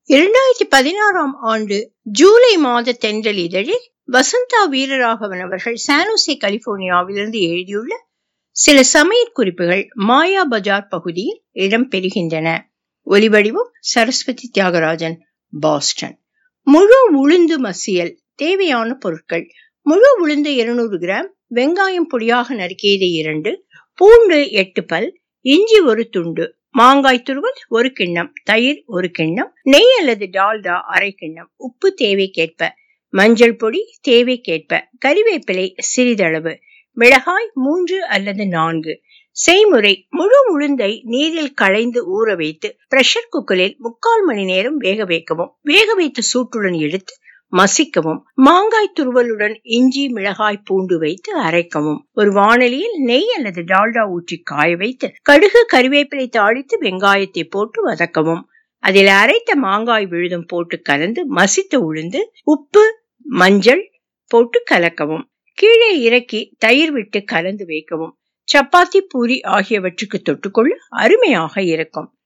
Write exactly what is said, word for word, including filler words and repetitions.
இரண்டாயிரத்தி பதினாறாம் ஆண்டு ஜூலை மாத தென்றல் இதழில் வசந்தா வீரராகவன் அவர்கள் சானோசே கலிபோர்னியாவிலிருந்து எழுதியுள்ள சில சமையற் குறிப்புகள் மாயா பஜார் பகுதியில் இடம்பெறுகின்றன. ஒலிவடிவம் சரஸ்வதி தியாகராஜன், பாஸ்டன். முழு உளுந்து மசியல். தேவையான பொருட்கள்: முழு உளுந்து இருநூறு கிராம், வெங்காயம் பொடியாக நறுக்கியது இரண்டு, பூண்டு எட்டு பல், இஞ்சி ஒரு துண்டு, மாங்காய் துருவல் ஒரு கிண்ணம், தயிர் ஒரு கிண்ணம், நெய் அல்லது டால்டா அரை கிண்ணம், உப்பு தேவைக்கேற்ப, மஞ்சள் பொடி தேவைக்கேற்ப, கறிவேப்பிலை சிறிதளவு, மிளகாய் மூன்று அல்லது நான்கு. செய்முறை: முழு உளுந்தை நீரில் களைந்து ஊற வைத்து பிரஷர் குக்கரில் முக்கால் மணி நேரம் வேக வைக்கவும். வேக வைத்து சூட்டுடன் எடுத்து மசிக்கவும். மாங்காய் துருவலுடன் இஞ்சி, மிளகாய், பூண்டு வைத்து அரைக்கவும். ஒரு வாணலியில் நெய் அல்லது டால்டா ஊற்றி காய வைத்து கடுகு, கறிவேப்பிலை தாளித்து வெங்காயத்தை போட்டு வதக்கவும். அதில் அரைத்த மாங்காய் விழுதும் போட்டு கலந்து மசித்த உளுந்து, உப்பு, மஞ்சள் போட்டு கலக்கவும். கீழே இறக்கி தயிர் விட்டு கலந்து வைக்கவும். சப்பாத்தி, பூரி ஆகியவற்றுக்கு தொட்டுக்கொள்ள அருமையாக இருக்கும்.